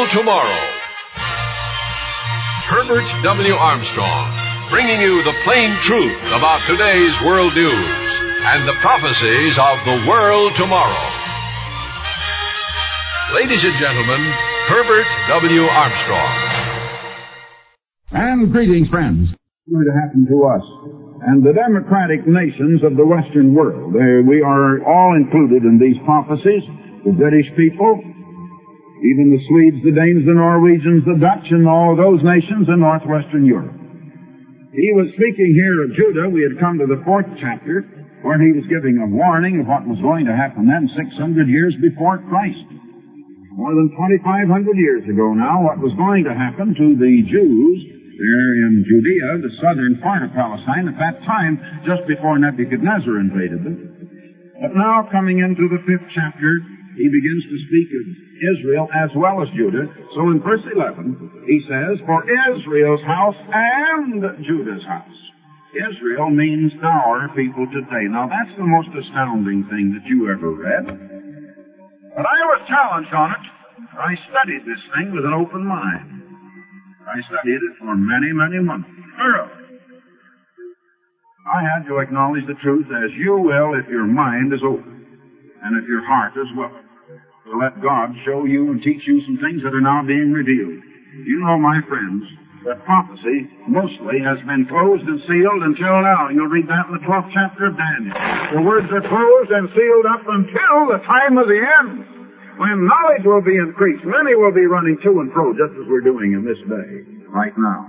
tomorrow. Herbert W. Armstrong, bringing you the plain truth about today's world news and the prophecies of the world tomorrow. Ladies and gentlemen, Herbert W. Armstrong. And greetings, friends. What's going to happen to us and the democratic nations of the Western world? We are all included in these prophecies. The British people, even the Swedes, the Danes, the Norwegians, the Dutch, and all of those nations in northwestern Europe. He was speaking here of Judah. We had come to the 4th chapter, where he was giving a warning of what was going to happen then 600 years before Christ. More than 2,500 years ago now, what was going to happen to the Jews there in Judea, the southern part of Palestine, at that time, just before Nebuchadnezzar invaded them. But now, coming into the 5th chapter, he begins to speak of Israel as well as Judah. So in verse 11, he says, "For Israel's house and Judah's house." Israel means our people today. Now, that's the most astounding thing that you ever read. But I was challenged on it. I studied this thing with an open mind. I studied it for many, many months, thoroughly. I had to acknowledge the truth as you will if your mind is open and if your heart is willing to let God show you and teach you some things that are now being revealed. You know, my friends, that prophecy mostly has been closed and sealed until now. You'll read that in the 12th chapter of Daniel. The words are closed and sealed up until the time of the end, when knowledge will be increased. Many will be running to and fro, just as we're doing in this day, right now.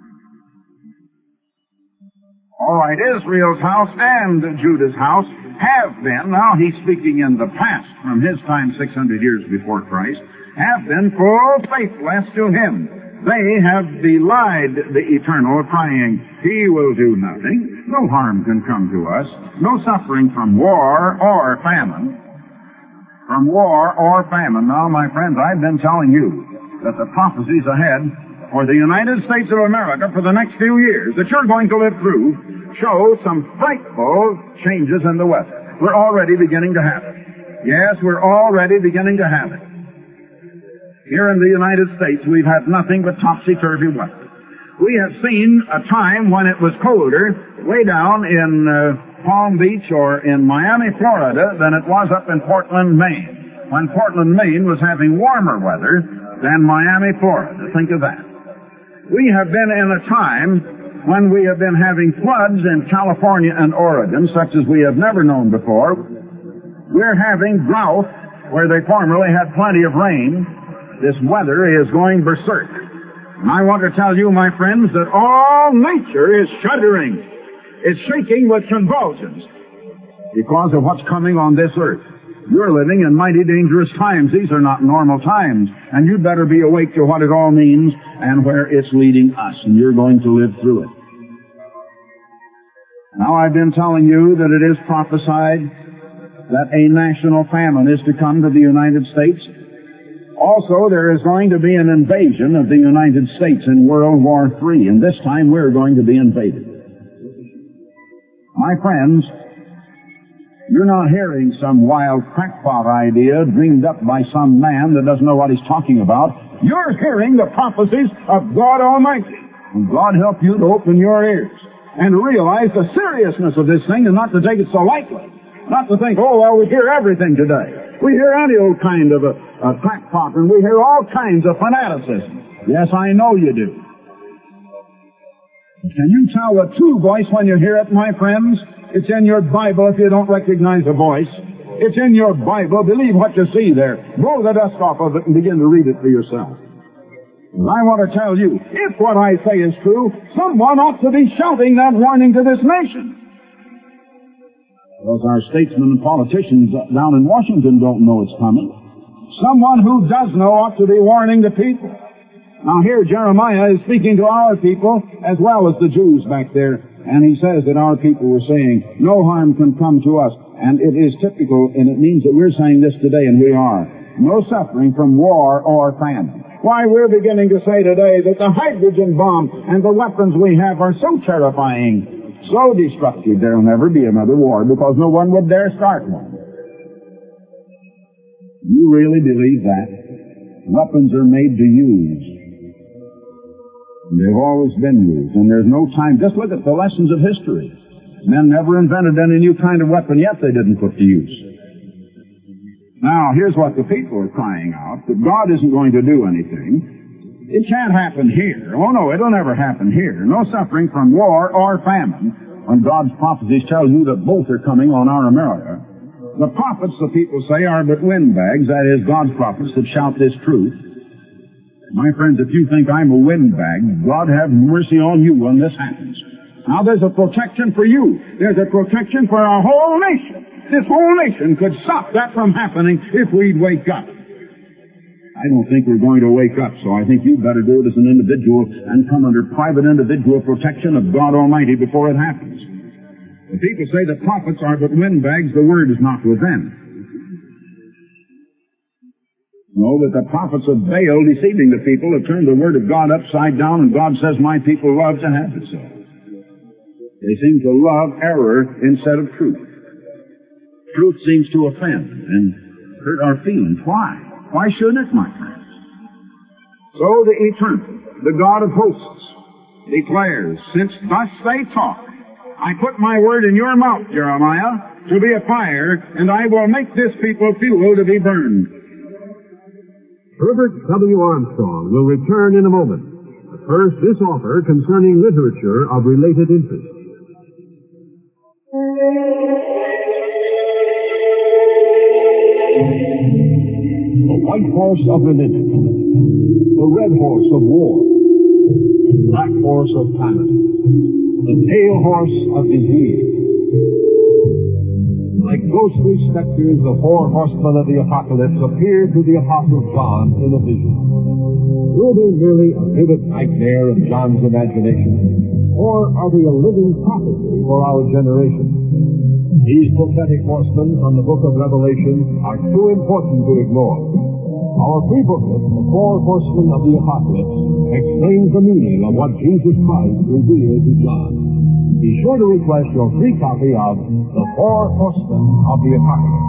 All right, Israel's house and Judah's house have been, now he's speaking in the past, from his time 600 years before Christ, have been full faithless to him. They have belied the eternal, crying, "He will do nothing. No harm can come to us. No suffering from war or famine." From war or famine. Now, my friends, I've been telling you that the prophecies ahead for the United States of America for the next few years that you're going to live through show some frightful changes in the weather. We're already beginning to have it. Yes, we're already beginning to have it. Here in the United States, we've had nothing but topsy-turvy weather. We have seen a time when it was colder way down in Palm Beach or in Miami, Florida, than it was up in Portland, Maine. When Portland, Maine was having warmer weather than Miami, Florida. Think of that. We have been in a time when we have been having floods in California and Oregon, such as we have never known before. We're having drought where they formerly had plenty of rain. This weather is going berserk. And I want to tell you, my friends, that all nature is shuddering. It's shaking with convulsions because of what's coming on this earth. You're living in mighty dangerous times. These are not normal times. And you'd better be awake to what it all means and where it's leading us. And you're going to live through it. Now, I've been telling you that it is prophesied that a national famine is to come to the United States. Also, there is going to be an invasion of the United States in World War III, and this time we're going to be invaded. My friends, you're not hearing some wild crackpot idea dreamed up by some man that doesn't know what he's talking about. You're hearing the prophecies of God Almighty. And God help you to open your ears and to realize the seriousness of this thing and not to take it so lightly. Not to think, oh, well, we hear everything today. We hear any old kind of a crackpot, and we hear all kinds of fanaticism. Yes, I know you do. Can you tell the true voice when you hear it, my friends? It's in your Bible if you don't recognize a voice. It's in your Bible. Believe what you see there. Blow the dust off of it and begin to read it for yourself. And I want to tell you, if what I say is true, someone ought to be shouting that warning to this nation. Because our statesmen and politicians down in Washington don't know it's coming. Someone who does know ought to be warning the people. Now here Jeremiah is speaking to our people as well as the Jews back there. And he says that our people were saying, no harm can come to us. And it is typical, and it means that we're saying this today, and we are. No suffering from war or famine. Why, we're beginning to say today that the hydrogen bomb and the weapons we have are so terrifying, so destructive, there'll never be another war because no one would dare start one. You really believe that? Weapons are made to use. And they've always been used. And there's no time. Just look at the lessons of history. Men never invented any new kind of weapon yet they didn't put to use. Now, here's what the people are crying out, that God isn't going to do anything. It can't happen here. Oh, no, it'll never happen here. No suffering from war or famine when God's prophecies tell you that both are coming on our America. The prophets, the people say, are but windbags, that is, God's prophets that shout this truth. My friends, if you think I'm a windbag, God have mercy on you when this happens. Now, there's a protection for you. There's a protection for our whole nation. This whole nation could stop that from happening if we'd wake up. I don't think we're going to wake up, so I think you better do it as an individual and come under private individual protection of God Almighty before it happens. The people say the prophets are but windbags, the word is not with them. No, but the prophets of Baal, deceiving the people, have turned the word of God upside down, and God says, my people love to have it so. They seem to love error instead of truth. Truth seems to offend and hurt our feelings. Why? Why should it, my friends? So the Eternal, the God of hosts, declares, since thus they talk, I put my word in your mouth, Jeremiah, to be a fire, and I will make this people fuel to be burned. Herbert W. Armstrong will return in a moment. But first, this offer concerning literature of related interest. The white horse of religion, the red horse of war, the black horse of famine, the pale horse of disease. Like ghostly specters, the four horsemen of the apocalypse appeared to the Apostle John in a vision. Were they merely a vivid nightmare of John's imagination, or are they a living prophecy for our generation? These prophetic horsemen from the book of Revelation are too important to ignore. Our free booklet, The Four Horsemen of the Apocalypse, explains the meaning of what Jesus Christ revealed to John. Be sure to request your free copy of The Four Horsemen of the Apocalypse.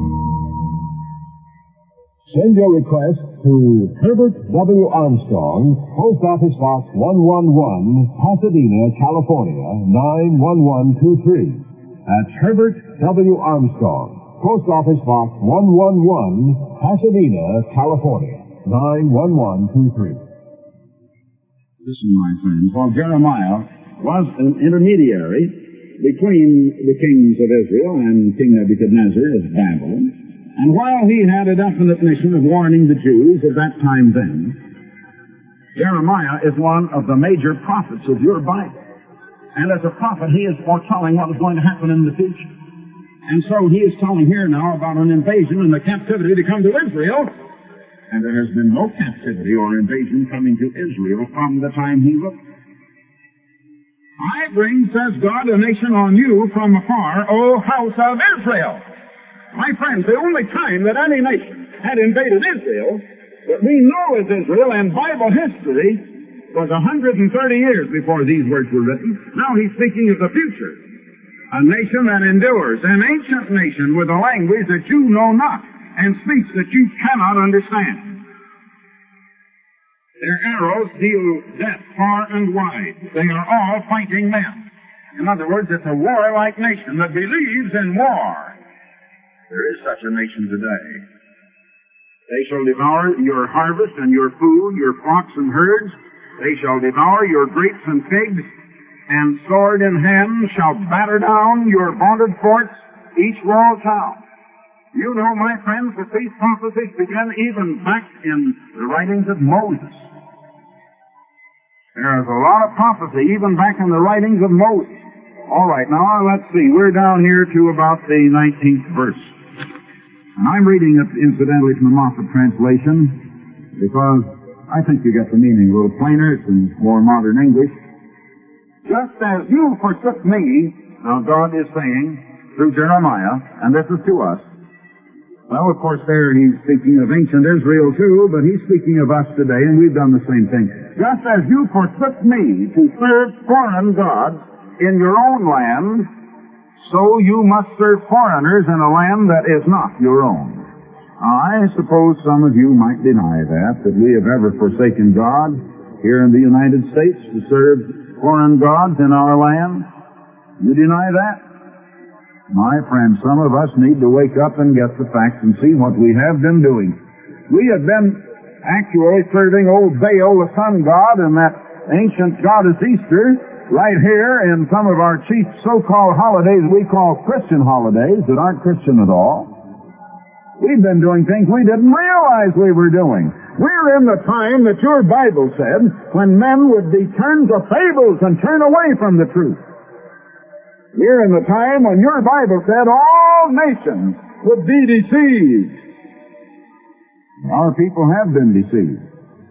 Send your request to Herbert W. Armstrong, Post Office Box 111, Pasadena, California, 91123. That's Herbert W. Armstrong, Post Office Box 111, Pasadena, California, 91123. Listen, my friends, while Jeremiah was an intermediary between the kings of Israel and King Nebuchadnezzar of Babylon, and while he had a definite mission of warning the Jews of that time then, Jeremiah is one of the major prophets of your Bible. And as a prophet, he is foretelling what is going to happen in the future. And so he is telling here now about an invasion and the captivity to come to Israel. And there has been no captivity or invasion coming to Israel from the time he wrote. I bring, says God, a nation on you from afar, O house of Israel. My friends, the only time that any nation had invaded Israel that we know as Israel in Bible history was 130 years before these words were written. Now he's speaking of the future. A nation that endures, an ancient nation with a language that you know not, and speech that you cannot understand. Their arrows deal death far and wide. They are all fighting men. In other words, it's a warlike nation that believes in war. There is such a nation today. They shall devour your harvest and your food, your flocks and herds. They shall devour your grapes and figs, and sword in hand shall batter down your vaunted forts, each walled town. You know, my friends, that these prophecies begin even back in the writings of Moses. There is a lot of prophecy even back in the writings of Moses. All right, now let's see. We're down here to about the 19th verse. And I'm reading it incidentally from the Moffat translation because I think you get the meaning a little plainer. It's in more modern English. Just as you forsook me, now God is saying through Jeremiah, and this is to us. Well, of course, there he's speaking of ancient Israel too, but he's speaking of us today, and we've done the same thing. Just as you forsook me to serve foreign gods in your own land, so you must serve foreigners in a land that is not your own. I suppose some of you might deny that we have ever forsaken God here in the United States to serve foreign gods in our land. You deny that? My friend, some of us need to wake up and get the facts and see what we have been doing. We have been actually serving old Baal, the sun god, and that ancient goddess Easter right here in some of our chief so-called holidays we call Christian holidays that aren't Christian at all. We've been doing things we didn't realize we were doing. We're in the time that your Bible said when men would be turned to fables and turn away from the truth. We're in the time when your Bible said all nations would be deceived. Our people have been deceived.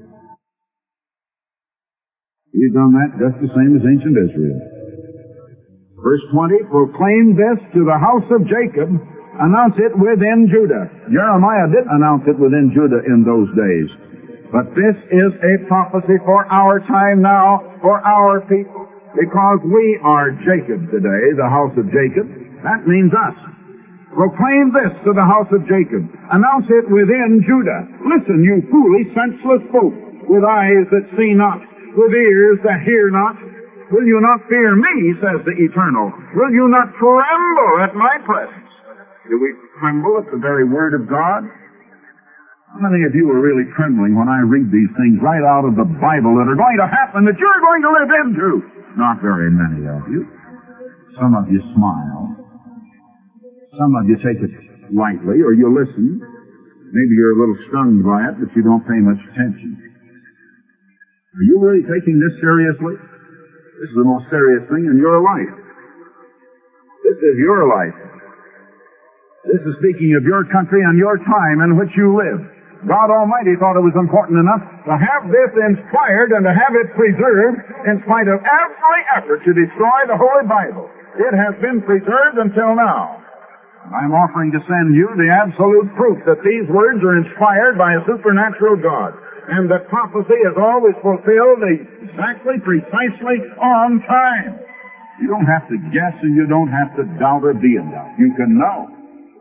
We've done that just the same as ancient Israel. Verse 20, proclaim this to the house of Jacob, announce it within Judah. Jeremiah did announce it within Judah in those days. But this is a prophecy for our time now, for our people. Because we are Jacob today, the house of Jacob. That means us. Proclaim this to the house of Jacob. Announce it within Judah. Listen, you foolish, senseless folk, with eyes that see not, with ears that hear not. Will you not fear me, says the Eternal? Will you not tremble at my presence? Do we tremble at the very word of God? How many of you are really trembling when I read these things right out of the Bible that are going to happen, that you're going to live into? Not very many of you. Some of you smile. Some of you take it lightly, or you listen. Maybe you're a little stunned by it, but you don't pay much attention. Are you really taking this seriously? This is the most serious thing in your life. This is your life. This is speaking of your country and your time in which you live. God Almighty thought it was important enough to have this inspired and to have it preserved in spite of every effort to destroy the Holy Bible. It has been preserved until now. I'm offering to send you the absolute proof that these words are inspired by a supernatural God, and that prophecy is always fulfilled exactly, precisely, on time. You don't have to guess, and you don't have to doubt or be in doubt. You can know.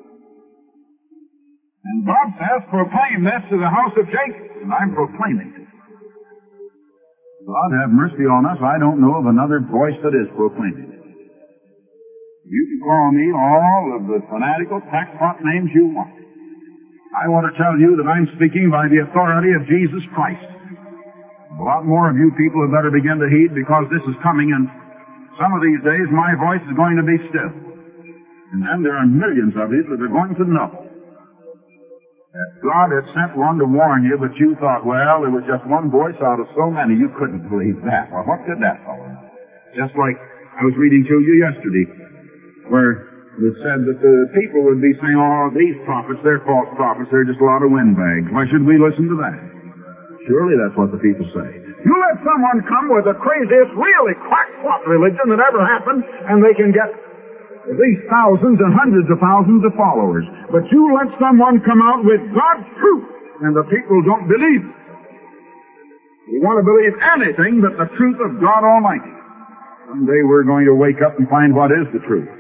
And God says, proclaim this to the house of Jacob. And I'm proclaiming it. God have mercy on us. I don't know of another voice that is proclaiming it. You can call me all of the fanatical, crackpot names you want. I want to tell you that I'm speaking by the authority of Jesus Christ. A lot more of you people had better begin to heed, because this is coming, and some of these days my voice is going to be still. And then there are millions of you that are going to know that God had sent one to warn you, but you thought, well, there was just one voice out of so many. You couldn't believe that. Well, what did that fellow know? Just like I was reading to you yesterday, where it said that the people would be saying, oh, these prophets, they're false prophets, they're just a lot of windbags. Why should we listen to that? Surely that's what the people say. You let someone come with the craziest, really crackpot religion that ever happened, and they can get these thousands and hundreds of thousands of followers. But you let someone come out with God's truth, and the people don't believe it. We want to believe anything but the truth of God Almighty. Someday we're going to wake up and find what is the truth.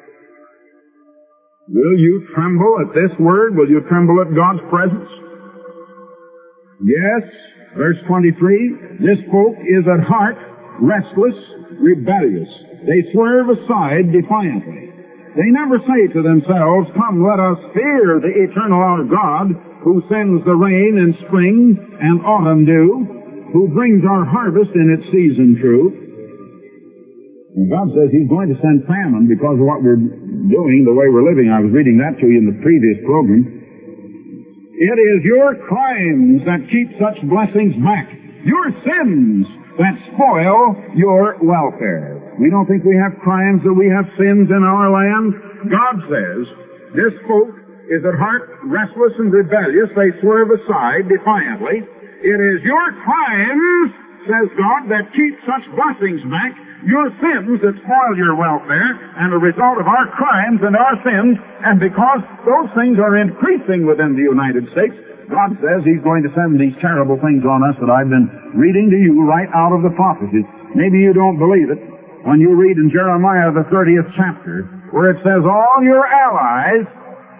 Will you tremble at this word? Will you tremble at God's presence? Yes. Verse 23, this folk is at heart restless, rebellious. They swerve aside defiantly. They never say to themselves, come, let us fear the eternal our God, who sends the rain in spring and autumn dew, who brings our harvest in its season true. And God says He's going to send famine because of what we're doing, the way we're living. I was reading that to you in the previous program. It is your crimes that keep such blessings back. Your sins that spoil your welfare. We don't think we have crimes or we have sins in our land. God says, this folk is at heart restless and rebellious. They swerve aside defiantly. It is your crimes, says God, that keep such blessings back. Your sins that spoil your welfare, and a result of our crimes and our sins, and because those things are increasing within the United States, God says He's going to send these terrible things on us that I've been reading to you right out of the prophecies. Maybe you don't believe it when you read in Jeremiah the 30th chapter, where it says all your allies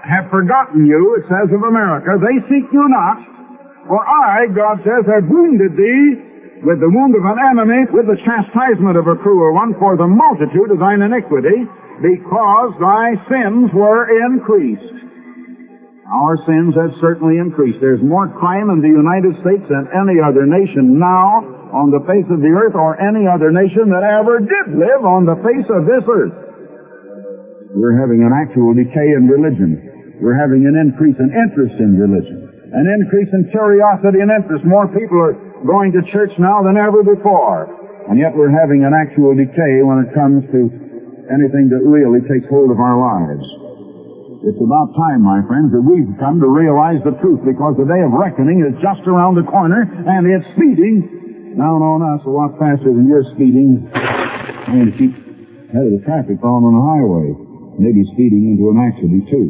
have forgotten you, it says of America. They seek you not. For I, God says, have wounded thee with the wound of an enemy, with the chastisement of a cruel one, for the multitude of thine iniquity, because thy sins were increased. Our sins have certainly increased. There's more crime in the United States than any other nation now on the face of the earth, or any other nation that ever did live on the face of this earth. We're having an actual decay in religion. We're having an increase in interest in religion. An increase in curiosity and interest. More people are going to church now than ever before. And yet we're having an actual decay when it comes to anything that really takes hold of our lives. It's about time, my friends, that we've come to realize the truth, because the day of reckoning is just around the corner, and it's speeding down on us a lot faster than you're speeding. Trying to keep ahead of the traffic on the highway. Maybe speeding into an accident, too.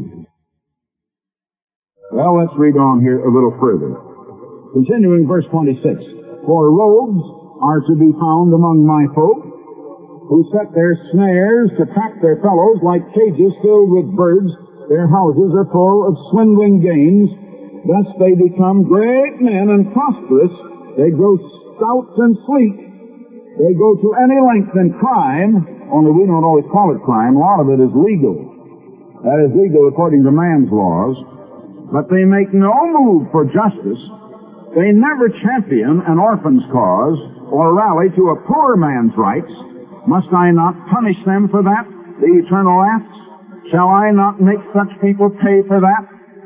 Well, let's read on here a little further. Continuing verse 26. For rogues are to be found among my folk, who set their snares to trap their fellows like cages filled with birds. Their houses are full of swindling gains. Thus they become great men and prosperous. They grow stout and sleek. They go to any length in crime, only we don't always call it crime. A lot of it is legal. That is legal according to man's laws. But they make no move for justice. They never champion an orphan's cause or rally to a poor man's rights. Must I not punish them for that, the eternal acts? Shall I not make such people pay for that?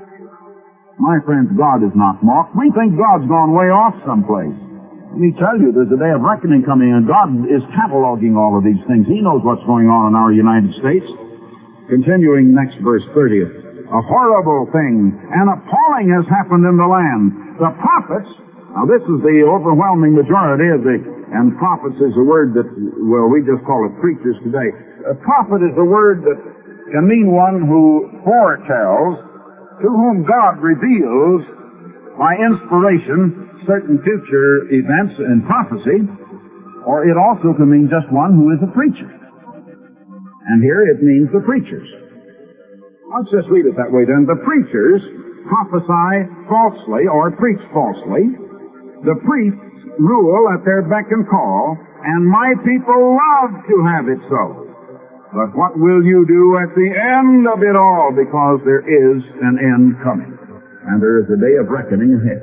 My friends, God is not mocked. We think God's gone way off someplace. Let me tell you, there's a day of reckoning coming, and God is cataloging all of these things. He knows what's going on in our United States. Continuing next verse 30. A horrible thing, an appalling has happened in the land. The prophets, now this is the overwhelming majority of and prophets is a word that, well, we just call it preachers today. A prophet is a word that can mean one who foretells, to whom God reveals by inspiration certain future events in prophecy, or it also can mean just one who is a preacher. And here it means the preachers. Let's just read it that way then. The preachers prophesy falsely or preach falsely. The priests rule at their beck and call, and my people love to have it so. But what will you do at the end of it all? Because there is an end coming, and there is a day of reckoning ahead.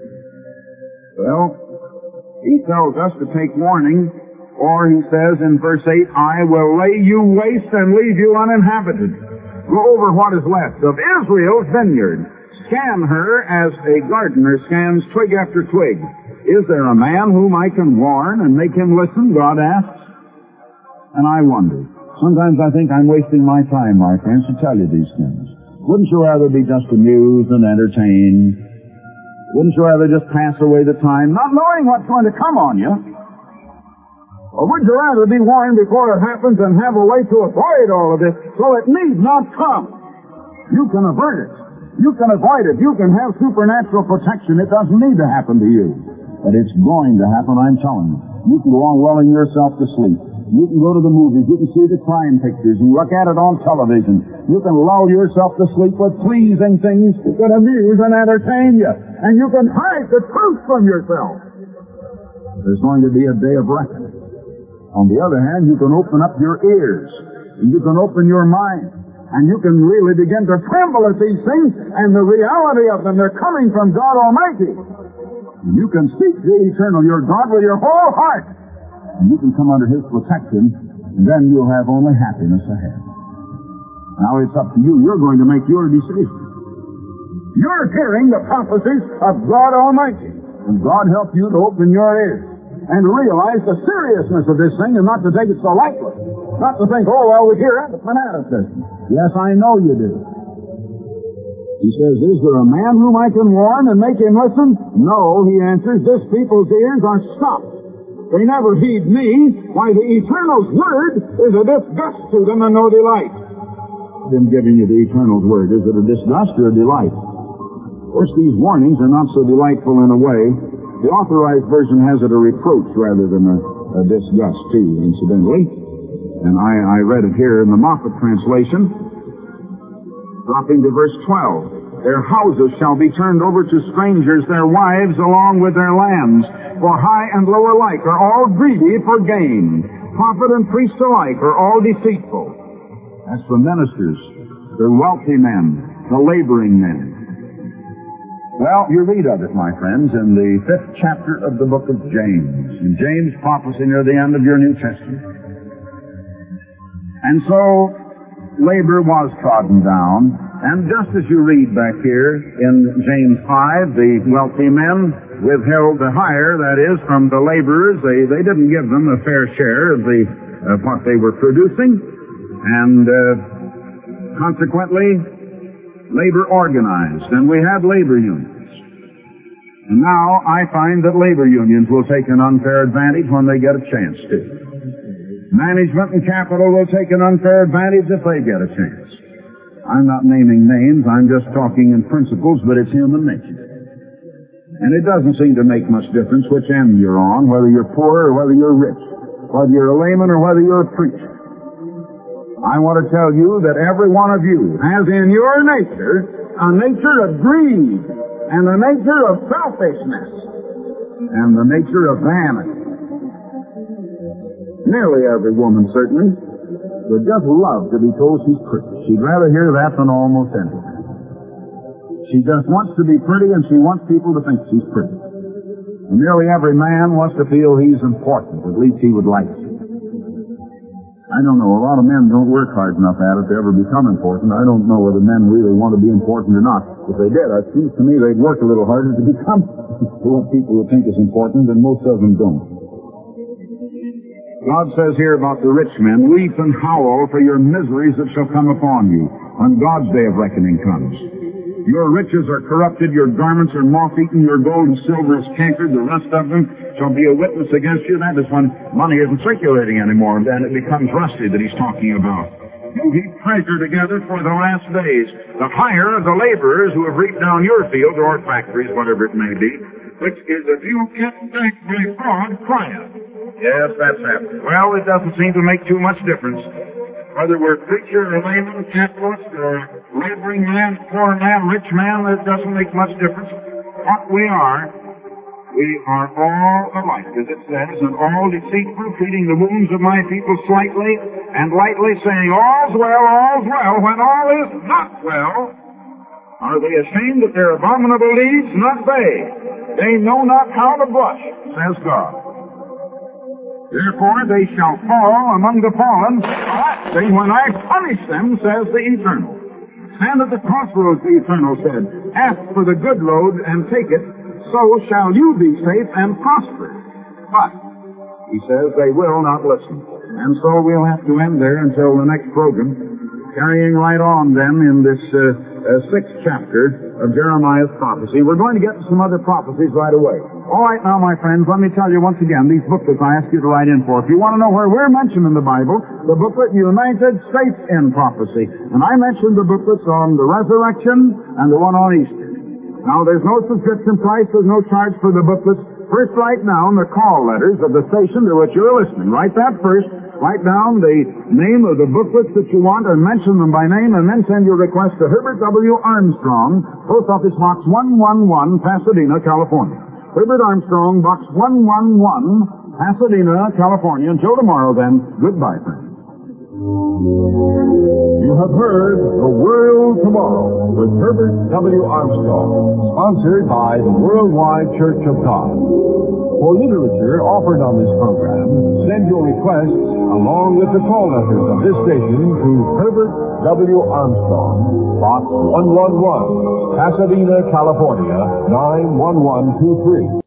Well, he tells us to take warning, or he says in verse 8, I will lay you waste and leave you uninhabited. Go over what is left of Israel's vineyard. Scan her as a gardener scans twig after twig. Is there a man whom I can warn and make him listen? God asks. And I wonder. Sometimes I think I'm wasting my time, my friends, to tell you these things. Wouldn't you rather be just amused and entertained? Wouldn't you rather just pass away the time, not knowing what's going to come on you? Or would you rather be warned before it happens and have a way to avoid all of this so it need not come? You can avert it. You can avoid it. You can have supernatural protection. It doesn't need to happen to you. But it's going to happen, I'm telling you. You can go on lulling yourself to sleep. You can go to the movies. You can see the crime pictures and look at it on television. You can lull yourself to sleep with pleasing things that amuse and entertain you. And you can hide the truth from yourself. There's going to be a day of reckoning. On the other hand, you can open up your ears, and you can open your mind, and you can really begin to tremble at these things, and the reality of them, they're coming from God Almighty. And you can seek the eternal, your God, with your whole heart, and you can come under His protection, and then you'll have only happiness ahead. Now it's up to you. You're going to make your decision. You're hearing the prophecies of God Almighty, and God help you to open your ears and to realize the seriousness of this thing and not to take it so lightly. Not to think, oh, well, we hear it, the fanaticism. Yes, I know you do. He says, is there a man whom I can warn and make him listen? No, he answers, this people's ears are stopped. They never heed me. Why, the Eternal's word is a disgust to them and no delight. I'm giving you the Eternal's word. Is it a disgust or a delight? Of course, these warnings are not so delightful in a way. The Authorized Version has it a reproach rather than a disgust, too, incidentally. And I read it here in the Moffat translation. Dropping to verse 12. Their houses shall be turned over to strangers, their wives along with their lands. For high and low alike are all greedy for gain. Prophet and priest alike are all deceitful. That's the ministers, the wealthy men, the laboring men. Well, you read of it, my friends, in the 5th chapter of the book of James. In James' prophecy near the end of your New Testament. And so, labor was trodden down. And just as you read back here in James 5, the wealthy men withheld the hire, that is, from the laborers. They didn't give them a fair share of what they were producing. And consequently, labor organized, and we had labor unions. And now I find that labor unions will take an unfair advantage when they get a chance to. Management and capital will take an unfair advantage if they get a chance. I'm not naming names, I'm just talking in principles, but it's human nature. And it doesn't seem to make much difference which end you're on, whether you're poor or whether you're rich, whether you're a layman or whether you're a preacher. I want to tell you that every one of you has in your nature a nature of greed and a nature of selfishness and the nature of vanity. Nearly every woman, certainly, would just love to be told she's pretty. She'd rather hear that than almost anything. She just wants to be pretty, and she wants people to think she's pretty. And nearly every man wants to feel he's important. At least he would like to. I don't know. A lot of men don't work hard enough at it to ever become important. I don't know whether men really want to be important or not. If they did, it seems to me they'd work a little harder to become people who think is important, and most of them don't. God says here about the rich men, weep and howl for your miseries that shall come upon you when God's day of reckoning comes. Your riches are corrupted, your garments are moth-eaten, your gold and silver is cankered, the rest of them shall be a witness against you. That is when money isn't circulating anymore, then it becomes rusty that he's talking about. You heap treasure together for the last days. The hire of the laborers who have reaped down your fields or factories, whatever it may be, which is if you get back by fraud, crieth. Yes, that's happening. Well, it doesn't seem to make too much difference. Whether we're preacher or layman, capitalist or laboring man, poor man, rich man, it doesn't make much difference. What we are all alike, as it says, and all deceitful, treating the wounds of my people slightly and lightly, saying, all's well, when all is not well. Are they ashamed of their abominable deeds? Not they. They know not how to blush, says God. Therefore they shall fall among the fallen, when I punish them, says the Eternal. Stand at the crossroads, the Eternal said. Ask for the good road and take it, so shall you be safe and prosper. But, he says, they will not listen. And so we'll have to end there until the next program, carrying right on then in this 6th chapter of Jeremiah's prophecy. We're going to get to some other prophecies right away. All right, now, my friends, let me tell you once again, these booklets I asked you to write in for. If you want to know where we're mentioned in the Bible, the booklet United States in Prophecy. And I mentioned the booklets on the resurrection and the one on Easter. Now, there's no subscription price, there's no charge for the booklets. First, write down the call letters of the station to which you're listening. Write that first. Write down the name of the booklets that you want and mention them by name, and then send your request to Herbert W. Armstrong, Post Office Box 111, Pasadena, California. Herbert Armstrong, Box 111, Pasadena, California. Until tomorrow, then, goodbye, friends. You have heard The World Tomorrow with Herbert W. Armstrong, sponsored by the Worldwide Church of God. For literature offered on this program, send your requests along with the call letters of this station to Herbert W. Armstrong, Box 111, Pasadena, California, 91123.